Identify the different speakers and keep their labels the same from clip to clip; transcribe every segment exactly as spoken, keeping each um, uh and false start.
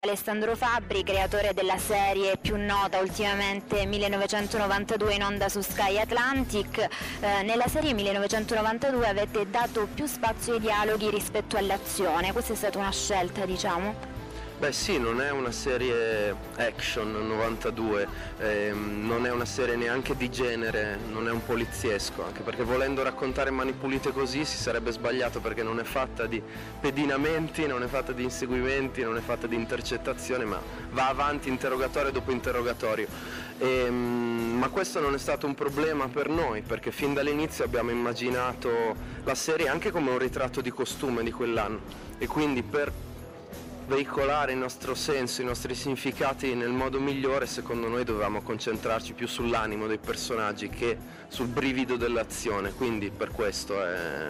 Speaker 1: Alessandro Fabbri, creatore della serie più nota ultimamente millenovecentonovantadue in onda su Sky Atlantic. Eh, nella serie millenovecentonovantadue avete dato più spazio ai dialoghi rispetto all'azione, questa è stata una scelta, diciamo?
Speaker 2: Beh sì, non è una serie action novantadue, ehm, non è una serie neanche di genere, non è un poliziesco, anche perché volendo raccontare Mani Pulite così si sarebbe sbagliato, perché non è fatta di pedinamenti, non è fatta di inseguimenti, non è fatta di intercettazione, ma va avanti interrogatorio dopo interrogatorio. Ehm, ma questo non è stato un problema per noi, perché fin dall'inizio abbiamo immaginato la serie anche come un ritratto di costume di quell'anno, e quindi per veicolare il nostro senso, i nostri significati nel modo migliore, secondo noi dovevamo concentrarci più sull'animo dei personaggi che sul brivido dell'azione, quindi per questo è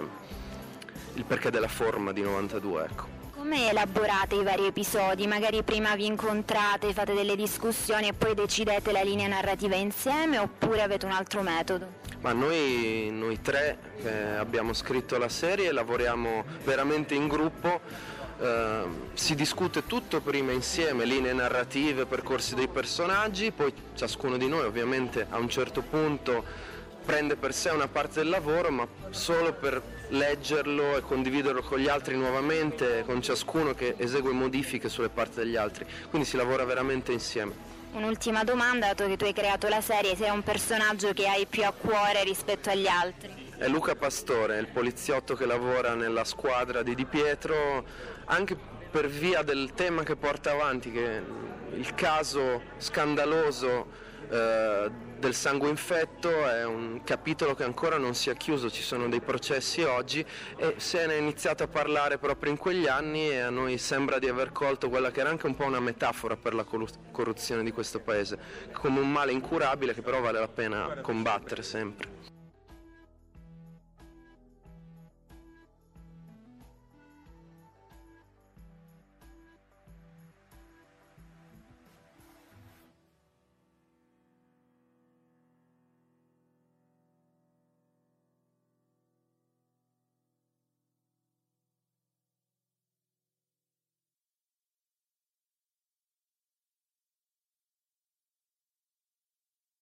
Speaker 2: il perché della forma di novantadue, ecco.
Speaker 1: Come elaborate i vari episodi? Magari prima vi incontrate, fate delle discussioni e poi decidete la linea narrativa insieme, oppure avete un altro metodo?
Speaker 2: Ma noi, noi tre eh, abbiamo scritto la serie, lavoriamo veramente in gruppo. Uh, si discute tutto prima insieme, linee narrative, percorsi dei personaggi, poi ciascuno di noi ovviamente a un certo punto prende per sé una parte del lavoro, ma solo per leggerlo e condividerlo con gli altri nuovamente, con ciascuno che esegue modifiche sulle parti degli altri, quindi si lavora veramente insieme.
Speaker 1: Un'ultima domanda, dato che tu hai creato la serie, sei un personaggio che hai più a cuore rispetto agli altri?
Speaker 2: È Luca Pastore, il poliziotto che lavora nella squadra di Di Pietro, anche per via del tema che porta avanti, che è il caso scandaloso eh, del sangue infetto è un capitolo che ancora non si è chiuso, ci sono dei processi oggi e se ne è iniziato a parlare proprio in quegli anni, e a noi sembra di aver colto quella che era anche un po' una metafora per la corruzione di questo paese, come un male incurabile che però vale la pena combattere sempre.